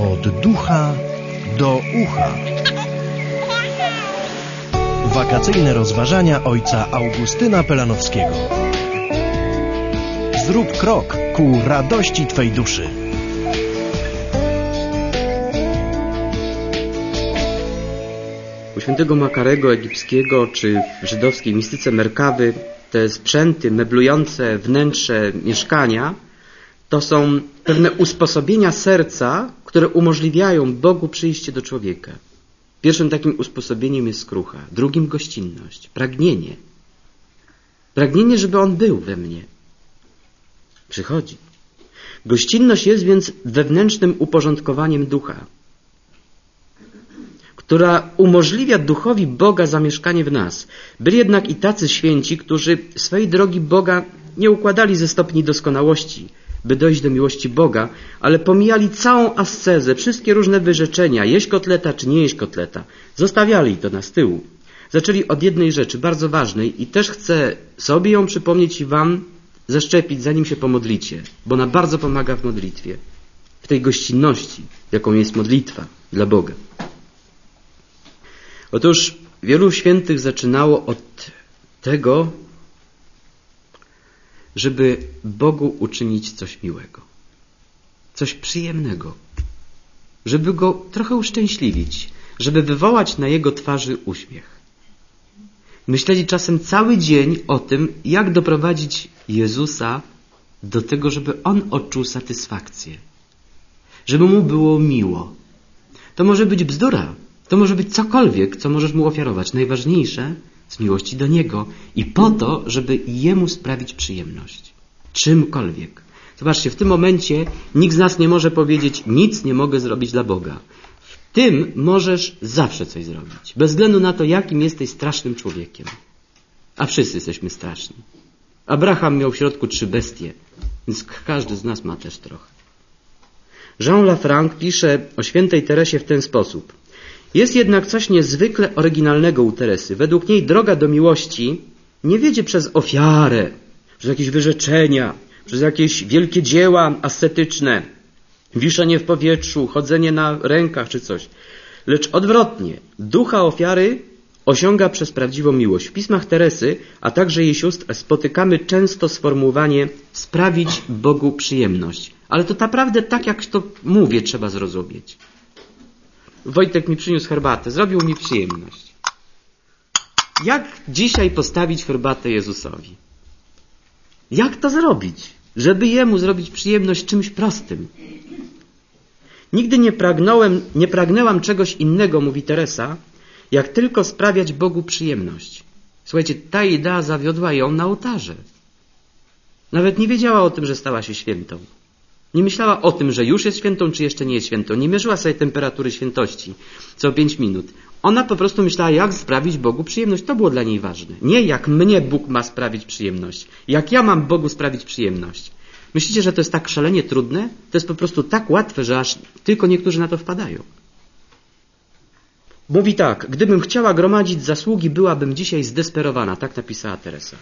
Od ducha do ucha. Wakacyjne rozważania ojca Augustyna Pelanowskiego. Zrób krok ku radości Twej duszy. U świętego Makarego egipskiego czy w żydowskiej mistyce Merkawy te sprzęty meblujące wnętrze mieszkania to są pewne usposobienia serca, które umożliwiają Bogu przyjście do człowieka. Pierwszym takim usposobieniem jest skrucha, drugim gościnność, pragnienie. Pragnienie, żeby On był we mnie. Przychodzi. Gościnność jest więc wewnętrznym uporządkowaniem ducha, która umożliwia duchowi Boga zamieszkanie w nas. Byli jednak i tacy święci, którzy swej drogi Boga nie układali ze stopni doskonałości, by dojść do miłości Boga, ale pomijali całą ascezę, wszystkie różne wyrzeczenia, jeść kotleta czy nie jeść kotleta. Zostawiali to z tyłu. Zaczęli od jednej rzeczy, bardzo ważnej i też chcę sobie ją przypomnieć i wam zaszczepić, zanim się pomodlicie, bo ona bardzo pomaga w modlitwie, w tej gościnności, jaką jest modlitwa dla Boga. Otóż wielu świętych zaczynało od tego, żeby Bogu uczynić coś miłego, coś przyjemnego, żeby Go trochę uszczęśliwić, żeby wywołać na Jego twarzy uśmiech. Myśleli czasem cały dzień o tym, jak doprowadzić Jezusa do tego, żeby On odczuł satysfakcję, żeby Mu było miło. To może być bzdura, to może być cokolwiek, co możesz Mu ofiarować. Najważniejsze z miłości do Niego i po to, żeby Jemu sprawić przyjemność. Czymkolwiek. Zobaczcie, w tym momencie nikt z nas nie może powiedzieć, nic nie mogę zrobić dla Boga. W tym możesz zawsze coś zrobić. Bez względu na to, jakim jesteś strasznym człowiekiem. A wszyscy jesteśmy straszni. Abraham miał w środku 3 bestie, więc każdy z nas ma też trochę. Jean Lafranc pisze o świętej Teresie w ten sposób. Jest jednak coś niezwykle oryginalnego u Teresy. Według niej droga do miłości nie wiedzie przez ofiarę, przez jakieś wyrzeczenia, przez jakieś wielkie dzieła ascetyczne, wiszenie w powietrzu, chodzenie na rękach czy coś. Lecz odwrotnie, ducha ofiary osiąga przez prawdziwą miłość. W pismach Teresy, a także jej sióstr spotykamy często sformułowanie sprawić Bogu przyjemność. Ale to naprawdę tak, jak to mówię, trzeba zrozumieć. Wojtek mi przyniósł herbatę, zrobił mi przyjemność. Jak dzisiaj postawić herbatę Jezusowi? Jak to zrobić, żeby Jemu zrobić przyjemność czymś prostym? Nigdy nie pragnęłam czegoś innego, mówi Teresa, jak tylko sprawiać Bogu przyjemność. Słuchajcie, ta idea zawiodła ją na ołtarze. Nawet nie wiedziała o tym, że stała się świętą. Nie myślała o tym, że już jest świętą, czy jeszcze nie jest świętą. Nie mierzyła sobie temperatury świętości co 5 minut. Ona po prostu myślała, jak sprawić Bogu przyjemność. To było dla niej ważne. Nie jak mnie Bóg ma sprawić przyjemność. Jak ja mam Bogu sprawić przyjemność. Myślicie, że to jest tak szalenie trudne? To jest po prostu tak łatwe, że aż tylko niektórzy na to wpadają. Mówi tak, gdybym chciała gromadzić zasługi, byłabym dzisiaj zdesperowana. Tak napisała Teresa.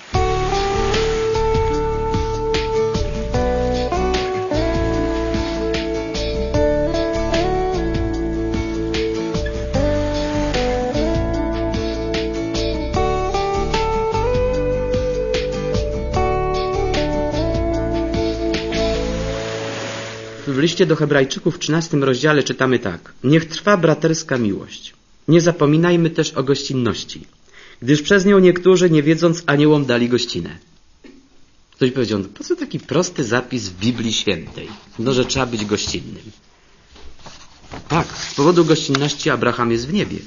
W liście do Hebrajczyków w 13 rozdziale czytamy tak. Niech trwa braterska miłość. Nie zapominajmy też o gościnności, gdyż przez nią niektórzy, nie wiedząc, aniołom dali gościnę. Ktoś powiedział, po co taki prosty zapis w Biblii Świętej? No, że trzeba być gościnnym. Tak, z powodu gościnności Abraham jest w niebie.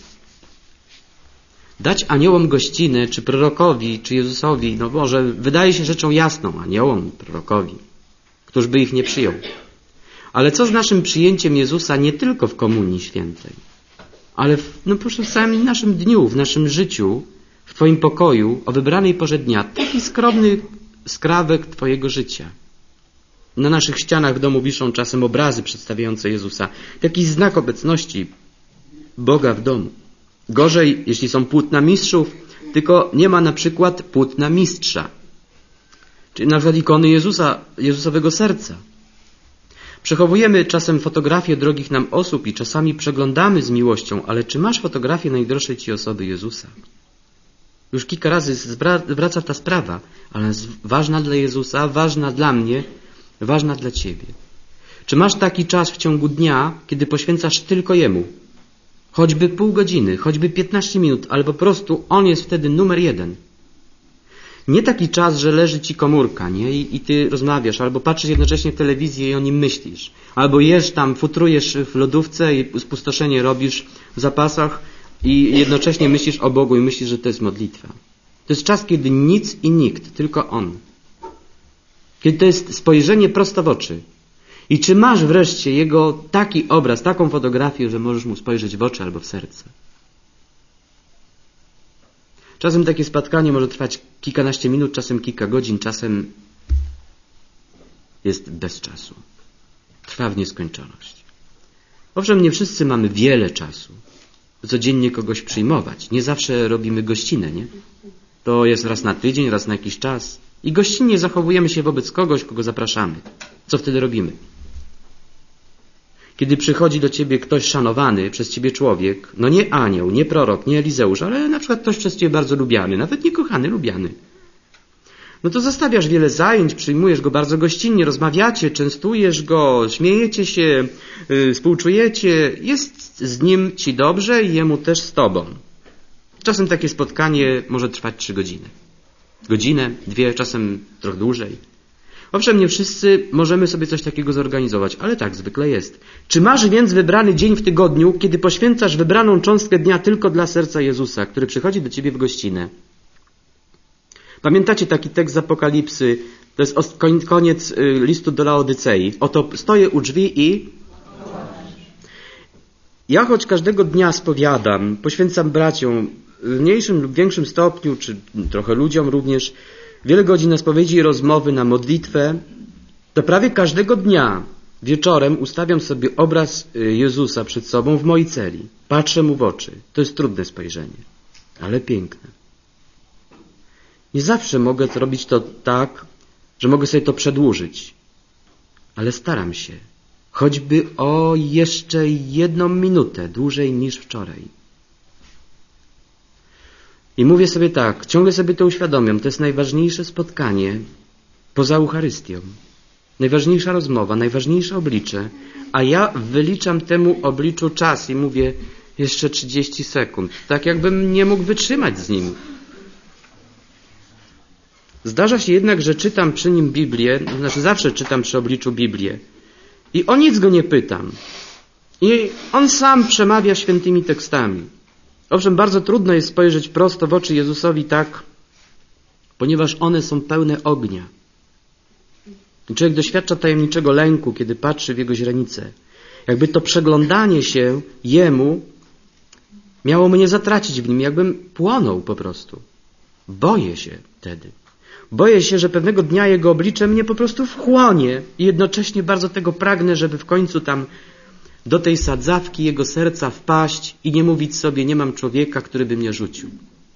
Dać aniołom gościnę, czy prorokowi, czy Jezusowi, no może wydaje się rzeczą jasną, aniołom, prorokowi. Któż by ich nie przyjął? Ale co z naszym przyjęciem Jezusa nie tylko w Komunii Świętej, ale proszę, w całym naszym dniu, w naszym życiu, w Twoim pokoju, o wybranej porze dnia, taki skromny skrawek Twojego życia. Na naszych ścianach w domu wiszą czasem obrazy przedstawiające Jezusa. Jakiś znak obecności Boga w domu. Gorzej, jeśli są płótna mistrzów, tylko nie ma na przykład płótna mistrza. Czyli na przykład ikony Jezusowego serca. Przechowujemy czasem fotografie drogich nam osób i czasami przeglądamy z miłością, ale czy masz fotografię najdroższej ci osoby, Jezusa? Już kilka razy wraca ta sprawa, ale jest ważna dla Jezusa, ważna dla mnie, ważna dla ciebie. Czy masz taki czas w ciągu dnia, kiedy poświęcasz tylko Jemu? Choćby pół godziny, choćby 15 minut, ale po prostu On jest wtedy numer 1. Nie taki czas, że leży ci komórka, nie? I ty rozmawiasz, albo patrzysz jednocześnie w telewizję i o nim myślisz. Albo jesz tam, futrujesz w lodówce i spustoszenie robisz w zapasach i jednocześnie myślisz o Bogu i myślisz, że to jest modlitwa. To jest czas, kiedy nic i nikt, tylko On. Kiedy to jest spojrzenie prosto w oczy. I czy masz wreszcie Jego taki obraz, taką fotografię, że możesz Mu spojrzeć w oczy albo w serce? Czasem takie spotkanie może trwać kilkanaście minut, czasem kilka godzin, czasem jest bez czasu. Trwa w nieskończoność. Owszem, nie wszyscy mamy wiele czasu, by codziennie kogoś przyjmować. Nie zawsze robimy gościnę, nie? To jest raz na tydzień, raz na jakiś czas. I gościnnie zachowujemy się wobec kogoś, kogo zapraszamy. Co wtedy robimy? Kiedy przychodzi do ciebie ktoś szanowany przez ciebie człowiek, no nie anioł, nie prorok, nie Elizeusz, ale na przykład ktoś przez ciebie bardzo lubiany, nawet nie kochany, lubiany. No to zostawiasz wiele zajęć, przyjmujesz go bardzo gościnnie, rozmawiacie, częstujesz go, śmiejecie się, współczujecie, jest z nim ci dobrze i jemu też z tobą. Czasem takie spotkanie może trwać 3 godziny. Godzinę, 2, czasem trochę dłużej. Owszem, nie wszyscy możemy sobie coś takiego zorganizować, ale tak zwykle jest. Czy masz więc wybrany dzień w tygodniu, kiedy poświęcasz wybraną cząstkę dnia tylko dla serca Jezusa, który przychodzi do ciebie w gościnę? Pamiętacie taki tekst z Apokalipsy? To jest koniec listu do Laodycei. Oto stoję u drzwi i... Ja choć każdego dnia spowiadam, poświęcam braciom w mniejszym lub większym stopniu, czy trochę ludziom również, wiele godzin na spowiedzi i rozmowy, na modlitwę, to prawie każdego dnia wieczorem ustawiam sobie obraz Jezusa przed sobą w mojej celi. Patrzę Mu w oczy. To jest trudne spojrzenie, ale piękne. Nie zawsze mogę zrobić to tak, że mogę sobie to przedłużyć, ale staram się. Choćby o jeszcze 1 minutę dłużej niż wczoraj. I mówię sobie tak, ciągle sobie to uświadamiam, to jest najważniejsze spotkanie poza Eucharystią. Najważniejsza rozmowa, najważniejsze oblicze, a ja wyliczam temu obliczu czas i mówię jeszcze 30 sekund, tak jakbym nie mógł wytrzymać z nim. Zdarza się jednak, że czytam przy nim Biblię, znaczy zawsze czytam przy obliczu Biblię i o nic go nie pytam. I on sam przemawia świętymi tekstami. Owszem, bardzo trudno jest spojrzeć prosto w oczy Jezusowi tak, ponieważ one są pełne ognia. I człowiek doświadcza tajemniczego lęku, kiedy patrzy w Jego źrenice. Jakby to przeglądanie się Jemu miało mnie zatracić w Nim, jakbym płonął po prostu. Boję się wtedy. Boję się, że pewnego dnia Jego oblicze mnie po prostu wchłonie i jednocześnie bardzo tego pragnę, żeby w końcu tam do tej sadzawki Jego serca wpaść i nie mówić sobie, nie mam człowieka, który by mnie rzucił.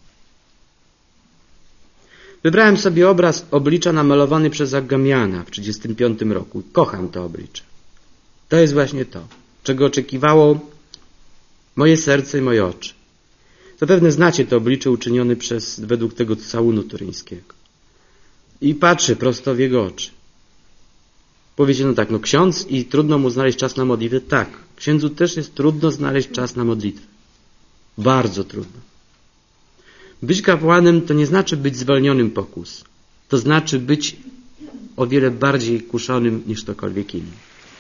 Wybrałem sobie obraz oblicza namalowany przez Agamiana w 1935 roku. Kocham to oblicze. To jest właśnie to, czego oczekiwało moje serce i moje oczy. Zapewne znacie to oblicze uczynione według tego całunu turyńskiego. I patrzę prosto w jego oczy. Powiecie, no tak, no ksiądz i trudno mu znaleźć czas na modlitwę. Tak, księdzu też jest trudno znaleźć czas na modlitwę. Bardzo trudno. Być kapłanem to nie znaczy być zwolnionym pokus. To znaczy być o wiele bardziej kuszonym niż ktokolwiek inny.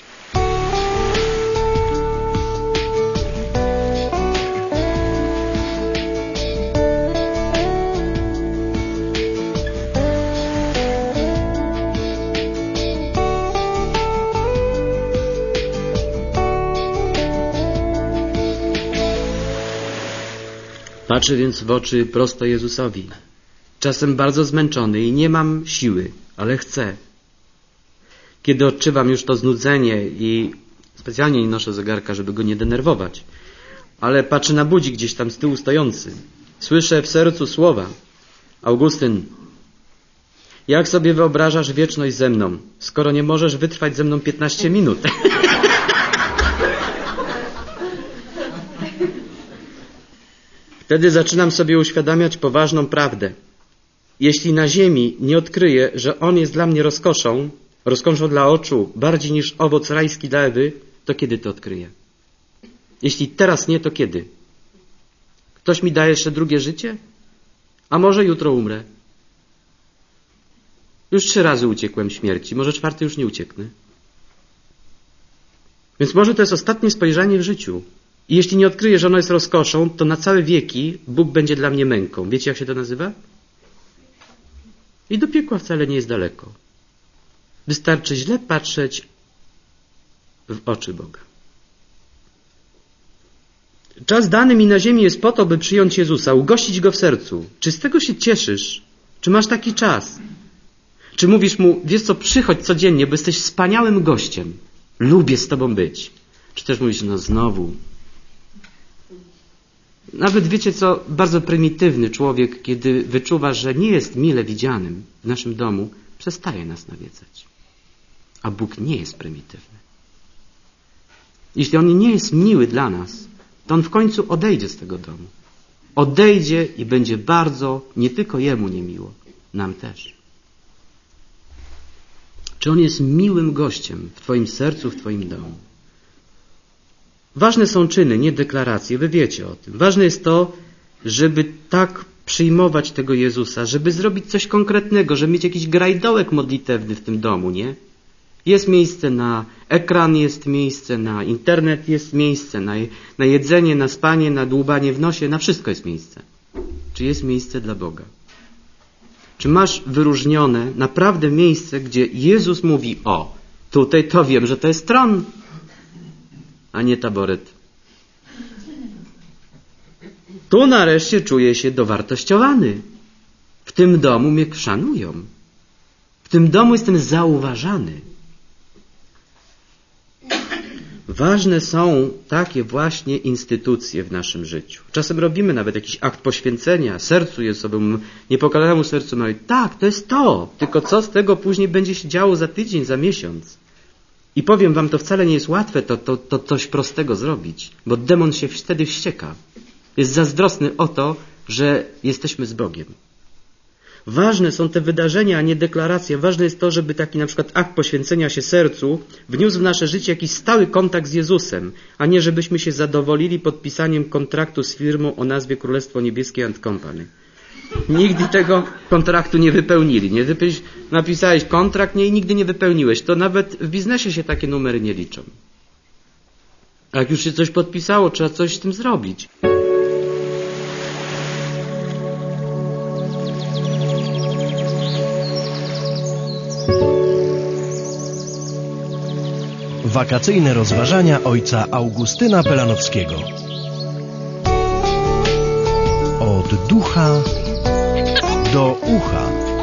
Patrzę więc w oczy prosto Jezusowi. Czasem bardzo zmęczony i nie mam siły, ale chcę. Kiedy odczuwam już to znudzenie i specjalnie nie noszę zegarka, żeby go nie denerwować, ale patrzę na budzik gdzieś tam z tyłu stojący. Słyszę w sercu słowa. Augustyn, Jak sobie wyobrażasz wieczność ze mną, skoro nie możesz wytrwać ze mną 15 minut? Wtedy zaczynam sobie uświadamiać poważną prawdę. Jeśli na ziemi nie odkryję, że On jest dla mnie rozkoszą dla oczu, bardziej niż owoc rajski dla Ewy, to kiedy to odkryję? Jeśli teraz nie, to kiedy? Ktoś mi da jeszcze drugie życie? A może jutro umrę? Już 3 razy uciekłem śmierci, może 4 już nie ucieknę. Więc może to jest ostatnie spojrzenie w życiu. I jeśli nie odkryję, że ono jest rozkoszą, to na całe wieki Bóg będzie dla mnie męką. Wiecie, jak się to nazywa? I do piekła wcale nie jest daleko. Wystarczy źle patrzeć w oczy Boga. Czas dany mi na ziemi jest po to, by przyjąć Jezusa, ugościć Go w sercu. Czy z tego się cieszysz? Czy masz taki czas? Czy mówisz Mu, wiesz co, przychodź codziennie, bo jesteś wspaniałym gościem. Lubię z Tobą być. Czy też mówisz, no znowu. Nawet wiecie co, bardzo prymitywny człowiek, kiedy wyczuwa, że nie jest mile widzianym w naszym domu, przestaje nas nawiedzać. A Bóg nie jest prymitywny. Jeśli On nie jest miły dla nas, to On w końcu odejdzie z tego domu. Odejdzie i będzie bardzo, nie tylko Jemu niemiło, nam też. Czy On jest miłym gościem w Twoim sercu, w Twoim domu? Ważne są czyny, nie deklaracje. Wy wiecie o tym. Ważne jest to, żeby tak przyjmować tego Jezusa, żeby zrobić coś konkretnego, żeby mieć jakiś grajdołek modlitewny w tym domu, nie? Jest miejsce na ekran, jest miejsce na internet, jest miejsce na jedzenie, na spanie, na dłubanie w nosie, na wszystko jest miejsce. Czy jest miejsce dla Boga? Czy masz wyróżnione naprawdę miejsce, gdzie Jezus mówi, o, tutaj to wiem, że to jest tron, a nie taboret. Tu nareszcie czuję się dowartościowany. W tym domu mnie szanują. W tym domu jestem zauważany. Ważne są takie właśnie instytucje w naszym życiu. Czasem robimy nawet jakiś akt poświęcenia sercu Jezusowemu, niepokalanemu sercu Maryi. Tak, to jest to. Tylko co z tego później będzie się działo za tydzień, za miesiąc? I powiem wam, to wcale nie jest łatwe to coś prostego zrobić, bo demon się wtedy wścieka. Jest zazdrosny o to, że jesteśmy z Bogiem. Ważne są te wydarzenia, a nie deklaracje. Ważne jest to, żeby taki na przykład akt poświęcenia się sercu wniósł w nasze życie jakiś stały kontakt z Jezusem, a nie żebyśmy się zadowolili podpisaniem kontraktu z firmą o nazwie Królestwo Niebieskie & Company. Nigdy tego kontraktu nie wypełnili. Napisałeś kontrakt, i nigdy nie wypełniłeś. To nawet w biznesie się takie numery nie liczą. A jak już się coś podpisało, trzeba coś z tym zrobić. Wakacyjne rozważania ojca Augustyna Pelanowskiego. Od ducha do ucha.